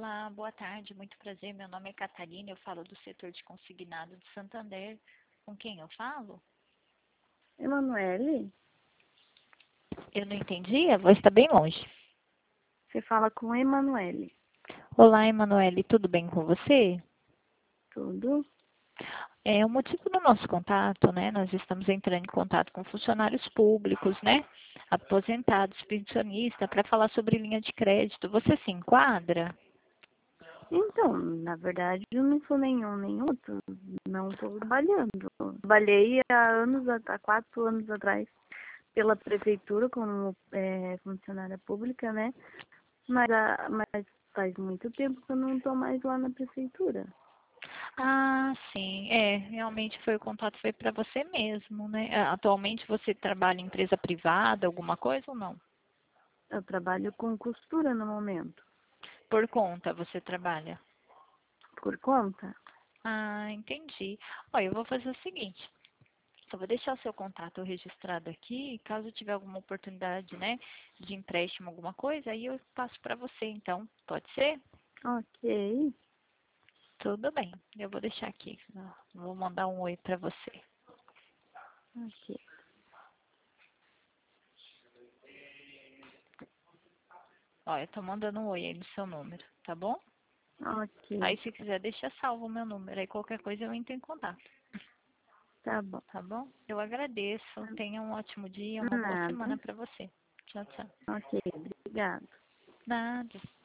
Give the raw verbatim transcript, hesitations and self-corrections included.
Olá, boa tarde, muito prazer. Meu nome é Catarina, eu falo do setor de consignado de Santander. Com quem eu falo? Emanuele, Eu não entendi, a voz está bem longe. você fala com Emanuele, Olá, Emanuele, tudo bem com você? tudo? É, o motivo do nosso contato, né? Nós estamos entrando em contato com funcionários públicos, né? Aposentados, pensionistas, para falar sobre linha de crédito. Você se enquadra? Então, na verdade, eu não sou nenhum nem outro, não estou trabalhando. Trabalhei há anos, há quatro anos atrás, pela prefeitura como é, funcionária pública, né? Mas, a- mas faz muito tempo que eu não estou mais lá na prefeitura. Ah, sim, é, realmente foi o contato foi para você mesmo, né? Ah, atualmente você trabalha em empresa privada, alguma coisa ou não? Eu trabalho com costura no momento, Por conta você trabalha? por conta. Ah, entendi. Olha, eu vou fazer o seguinte. Eu vou deixar o seu contato registrado aqui, caso tiver alguma oportunidade, né, de empréstimo, alguma coisa, aí eu passo para você, então. Pode ser? Ok, Tudo bem. Eu vou deixar aqui. Vou mandar um oi para você. ok, Ó, eu tô mandando um oi aí no seu número, tá bom? ok, Aí se quiser, deixa salvo o meu número. Aí qualquer coisa eu entro em contato, tá bom. tá bom? Eu agradeço. Tenha um ótimo dia, uma boa Nada, semana para você. Tchau, tchau. ok, obrigada. Nada.